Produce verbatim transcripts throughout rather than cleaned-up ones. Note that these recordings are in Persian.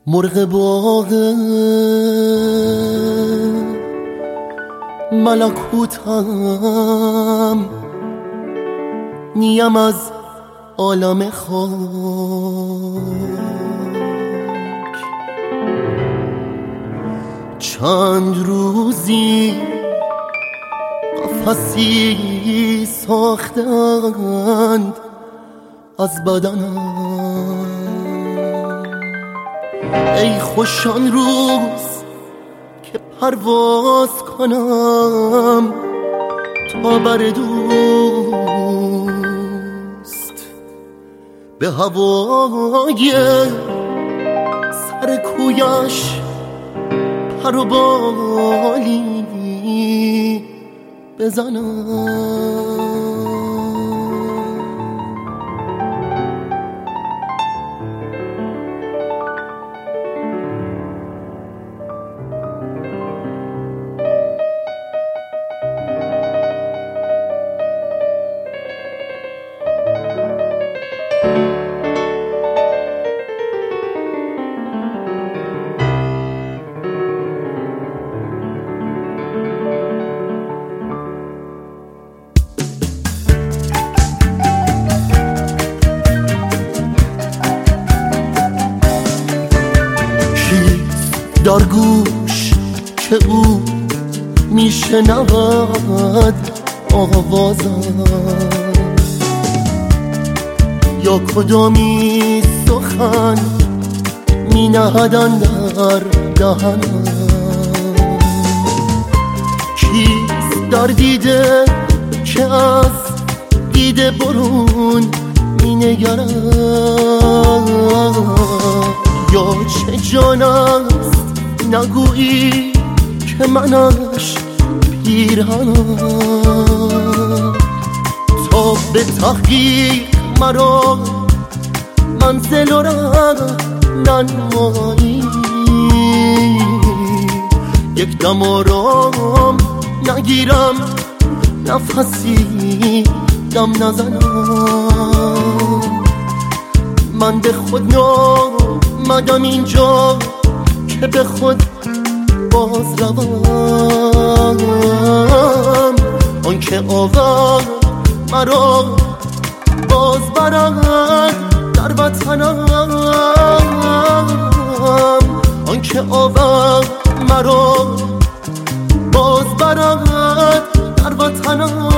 مرغ باغ ملکوتم، نیم از عالم خاک. چند روزی قفسی ساختند از بدنم، ای خوش آن روز که پرواز کنم تا بر دوست به هوای سر کویش پر و بالی بزنم. در گوش که او میشنود آوازم، یا کدامی سخن می نهدن در دهنم. کیست در دیده که از دیده برون می نگرد، یا چه جان است نگویی که منش پیرهنم. تا به تحقیق مرا منزل و ره ننمایی، یک دم آرام نگیرم نفسی دم نزنم. من به خود نامدم اینجا که به خود باز روم، آن که آورد مرا باز برد در وطنم، آن که آورد مرا باز برد در وطنم.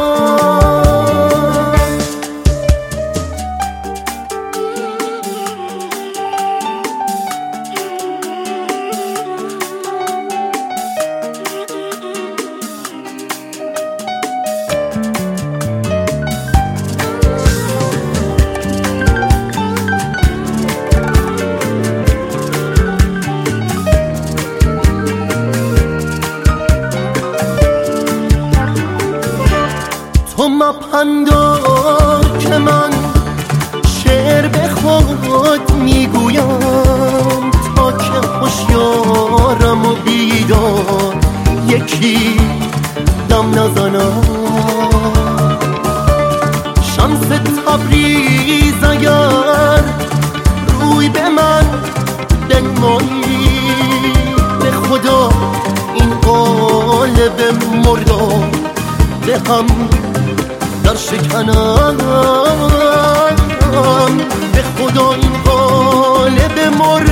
تو مپندار که من شعر به خود میگویم، تا که هوشیارم و بیدار یکی دم نزنم. شمس تبریز اگر روی به من بنمایی، به خدا این قالب مردار به هم در شکنم، به خدا این قالب مرد